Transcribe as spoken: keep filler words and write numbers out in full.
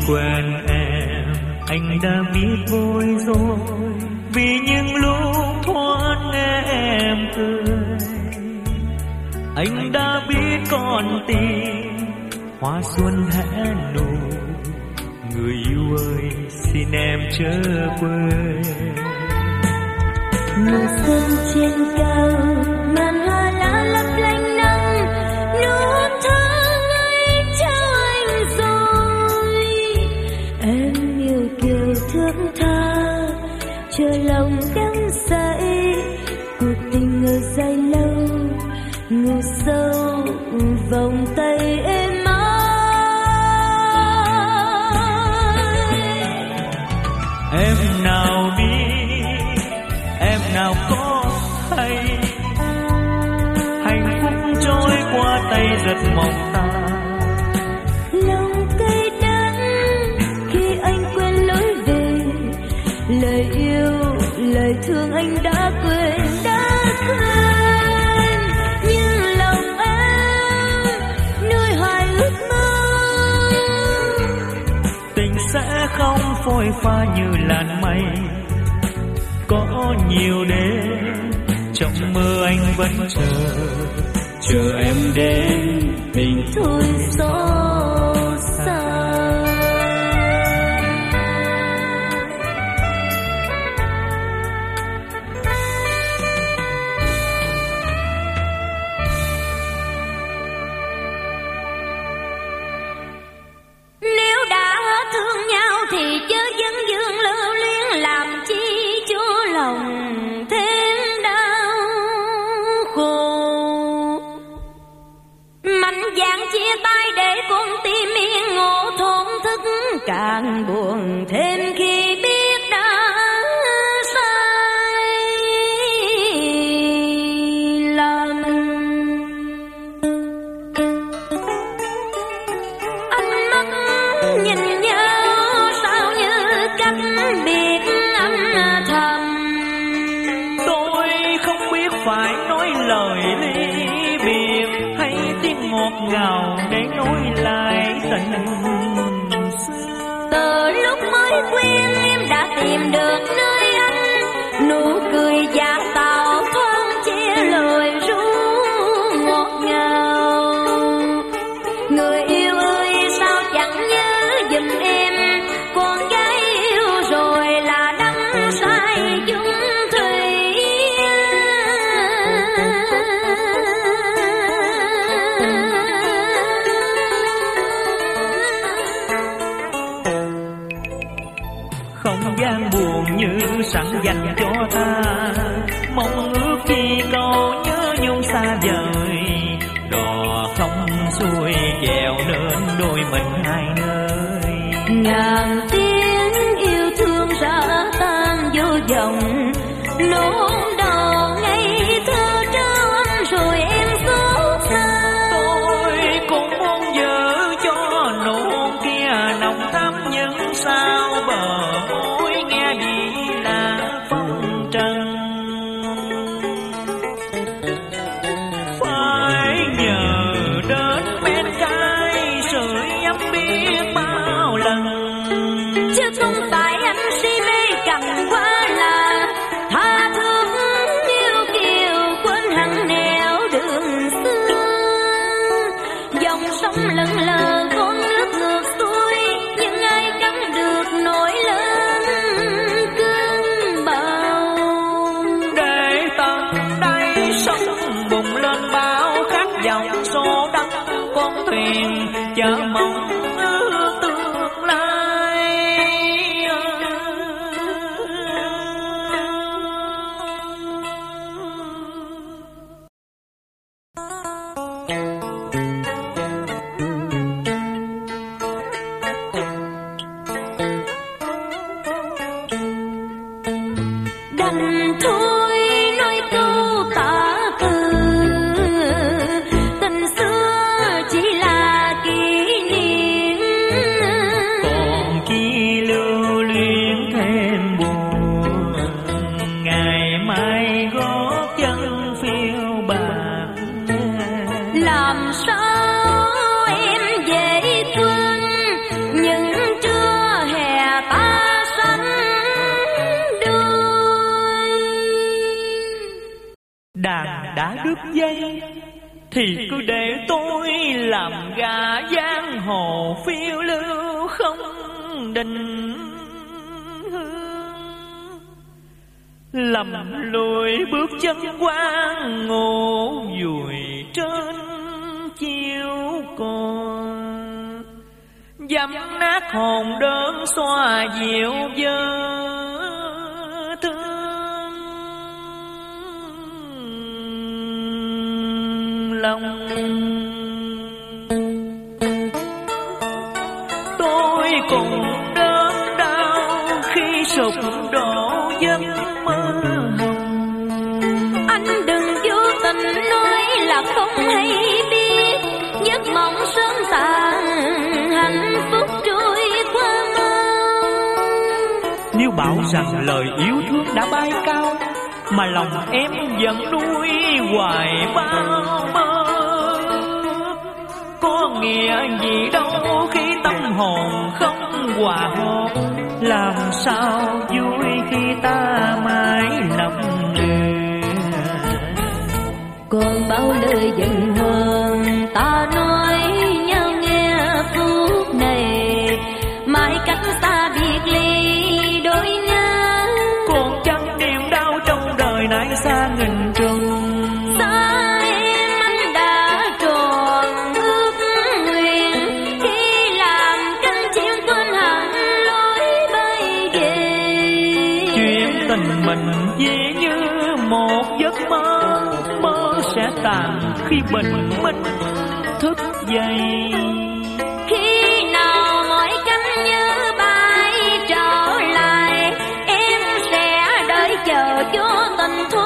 quen em, anh đã biết bối rối vì những lúc thoáng nghe em cười. Anh đã biết con tim hoa xuân hé nụ, người yêu ơi xin em chớ quên. Mùa xuân trên cao màn hoa lá lấp lánh nắng, nuốt tháng ấy trao anh rồi. Em yêu kiều thương tha chờ lòng đắm say, cuộc tình ngờ dài lâu ngủ sâu vòng tay em ơi. Em nào biết, em nào có hay, hạnh phúc trôi qua tay rất mong ta. Lòng cay đắng khi anh quên lối về, lời yêu lời thương anh đã quên đã quên. Nhưng lòng em nuôi hoài ước mơ, tình sẽ không phôi pha như làn mây. Có nhiều đêm trong mơ anh vẫn chờ, chờ em đến mình thôi gió xa. Nếu đã thương nhau thì chớ dấn dương lưu luyến, làm chi chúa lòng thêm đau khổ. Mạnh dạn chia tay để con tim yên ngộ, thổn thức càng buồn thêm khi biết đã sai lầm. Ánh mắt nhìn nhau sao như cách biệt âm thầm. tôi không biết phải nói lời ly biệt hay tiếng ngọt ngào để nói lại tình xưa. Từ lúc mới quen em đã tìm được nơi anh, nụ cười giả tạo thoáng che lời ru ngọt ngào. Người yêu ơi sao chẳng nhớ giùm em, con gái yêu rồi là đắm say chung thủy. Không gian buồn như sẵn dành cho ta, mong ước khi câu nhớ nhung xa vời. Đò không xuôi chèo nên đôi mình hai nơi. Ngàn tiếng yêu thương ra tan vô vọng, nỗi đau ngây thơ trao anh rồi em xót xa. Tôi cũng muốn giữ cho nụ kia nồng thắm, nhưng sao bờ môi nghe bị là phong trần. Phải nhờ đến bên cạnh sưởi ấm biết bao lần, Chứ không phải anh si mê cầm quá là tha thương yêu kiều, quên hẳn nẻo đường xưa. Dòng sông lững lờ con nước ngược xuôi, nhưng ai gánh được nỗi lớn cơn bão. để tận đây sông bùng lên bao khát dòng xô đắm con thuyền chở mộng ước tương lai. Đành thôi nói câu tả từ, tình xưa chỉ là kỷ niệm. Còn chi lưu luyến thêm buồn, ngày mai gót chân phiêu bạc. Làm sao em dễ quên những trưa đã đứt dây, thì cứ để tôi làm gà giang hồ phiêu lưu không định hướng, lầm lùi bước chân qua ngủ vùi trên chiếu con, dẫm nát hồn đơn xoa dịu dơ thương lòng. Tôi cũng đớn đau khi sụp đổ giấc mơ hồng. Anh đừng vô tình nói là không hay biết, giấc mộng sớm tàn hạnh phúc trôi qua mau. Nếu bảo rằng lời yêu thương đã bay cao, mà lòng em vẫn nuôi hoài bao mơ, có nghĩa gì đâu khi tâm hồn không hòa hợp, làm sao vui khi ta mãi lầm lừa. Còn bao lời giận hờn ta nói nhau nghe phút này, mãi cách xa biệt ly đôi ngã. Còn chẳng điều đau trong đời này xa nghìn trùng. Xa em anh đã tròn ước nguyện, khi làm cánh chim quên hẳn lối bay về. Chuyện tình mình chỉ như một giấc mơ, mơ sẽ tàn khi bình minh thức dậy. Khi nào mỗi cánh như bay trở lại, em sẽ đợi chờ cho tình thôi.